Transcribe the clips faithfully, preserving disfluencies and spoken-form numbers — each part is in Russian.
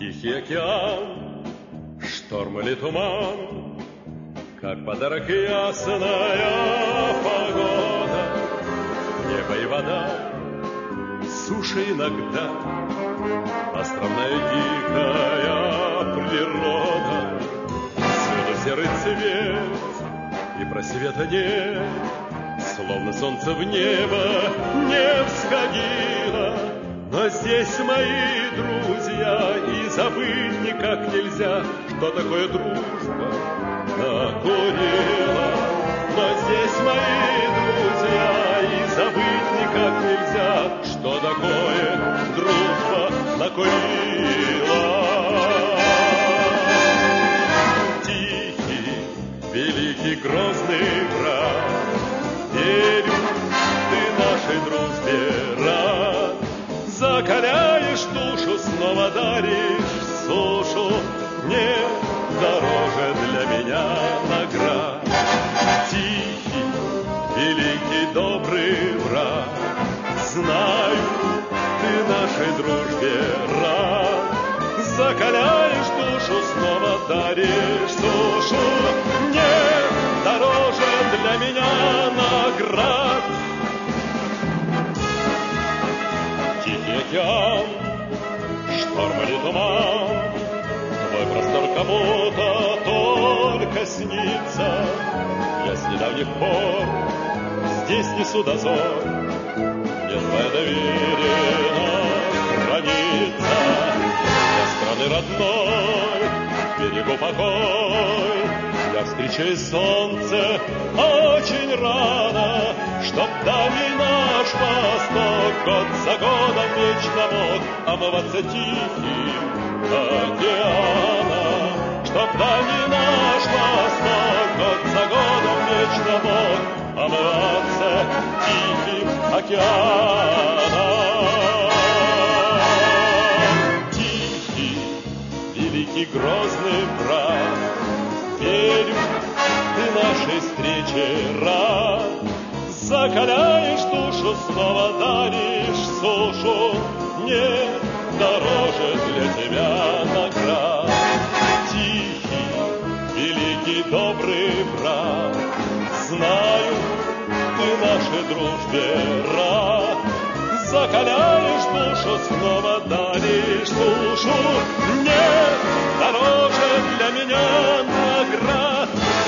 Тихий океан, шторм или туман, как подарок ясная погода. Небо и вода, суша иногда, островная дикая природа. Всюду серый цвет, и просвета нет, словно солнце в небо не всходило. Но здесь мои друзья, и забыть никак нельзя, что такое дружба накурила. Но здесь мои друзья, и забыть никак нельзя, что такое дружба накурила. Тихий, великий, грозный враг, верю, ты нашей дружбе рад. Закаляешь душу, снова даришь сушу, не дороже для меня наград. Тихий, великий, добрый враг, знаю, ты нашей дружбе рад. Закаляешь душу, снова даришь сушу, не дороже для меня наград. Тихий океан, шторм или туман, твой простор кому-то только снится. Я с недавних пор здесь несу дозор, мне твоя доверена хранится. Для страны родной, к берегу покой, я встречаю солнце очень рано, чтоб дальний наш восток год за годом вечно мог омываться тихим океаном. Чтоб дальний наш восток год за годом вечно мог омываться тихим океаном. Тихий, великий, грозный брат, верю, ты нашей встрече рад. Закаляешь душу, снова даришь сушу, нет дороже для тебя наград. Тихий, великий, добрый брат, знаю, ты нашей дружбе рад. Закаляешь душу, снова даришь сушу, нет дороже для меня наград.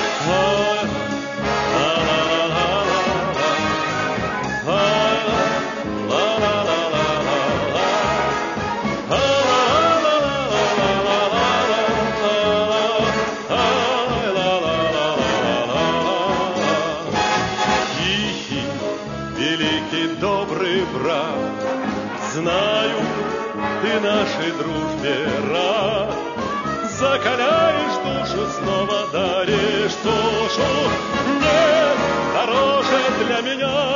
Знаю, ты нашей дружбе рад. Закаляешь душу, снова даришь сушу, нет дороже для меня